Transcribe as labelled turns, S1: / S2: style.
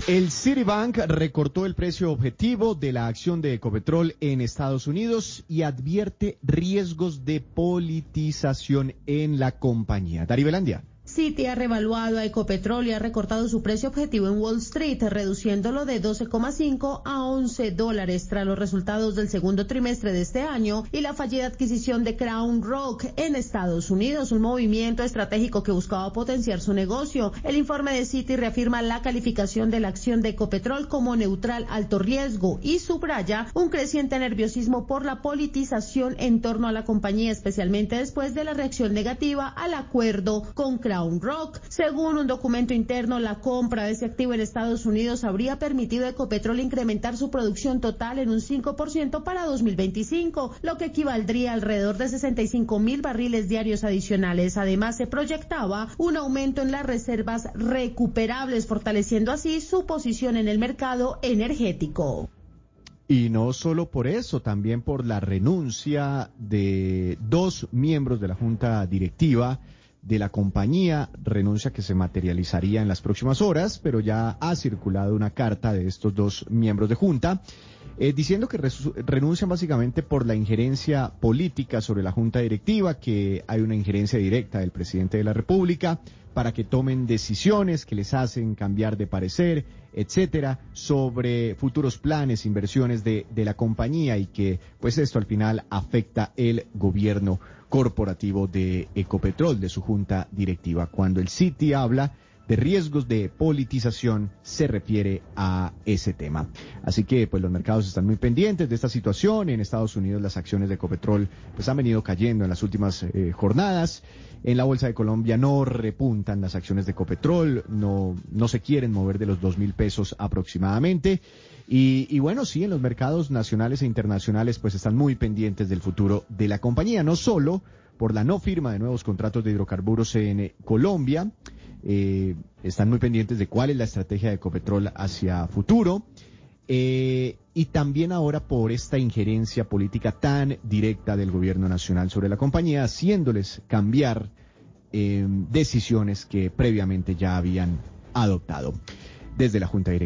S1: El Citibank recortó el precio objetivo de la acción de Ecopetrol en Estados Unidos y advierte riesgos de politización en la compañía. Dari Belandia.
S2: Citi ha revaluado a Ecopetrol y ha recortado su precio objetivo en Wall Street, reduciéndolo de 12,5 a $11 tras los resultados del segundo trimestre de este año y la fallida adquisición de Crown Rock en Estados Unidos, un movimiento estratégico que buscaba potenciar su negocio. El informe de Citi reafirma la calificación de la acción de Ecopetrol como neutral alto riesgo y subraya un creciente nerviosismo por la politización en torno a la compañía, especialmente después de la reacción negativa al acuerdo con Crown Rock. Según un documento interno, la compra de ese activo en Estados Unidos habría permitido a Ecopetrol incrementar su producción total en un 5% para 2025, lo que equivaldría a alrededor de 65,000 barriles diarios adicionales. Además, se proyectaba un aumento en las reservas recuperables, fortaleciendo así su posición en el mercado energético.
S1: Y no solo por eso, también por la renuncia de 2 miembros de la junta directiva de la compañía, renuncia que se materializaría en las próximas horas, pero ya ha circulado una carta de estos 2 miembros de junta, diciendo que renuncian básicamente por la injerencia política sobre la junta directiva, que hay una injerencia directa del presidente de la República para que tomen decisiones que les hacen cambiar de parecer, etcétera, sobre futuros planes, inversiones de la compañía, y que pues esto al final afecta el gobierno corporativo de Ecopetrol, de su junta directiva. Cuando el Citi habla de riesgos de politización, se refiere a ese tema. Así que pues los mercados están muy pendientes de esta situación. En Estados Unidos las acciones de Ecopetrol pues han venido cayendo en las últimas jornadas. En la Bolsa de Colombia no repuntan las acciones de Ecopetrol, no se quieren mover de los 2.000 pesos aproximadamente. Y bueno, sí, en los mercados nacionales e internacionales pues están muy pendientes del futuro de la compañía, no solo por la no firma de nuevos contratos de hidrocarburos en Colombia, están muy pendientes de cuál es la estrategia de Ecopetrol hacia futuro, y también ahora por esta injerencia política tan directa del gobierno nacional sobre la compañía, haciéndoles cambiar decisiones que previamente ya habían adoptado desde la Junta Directiva.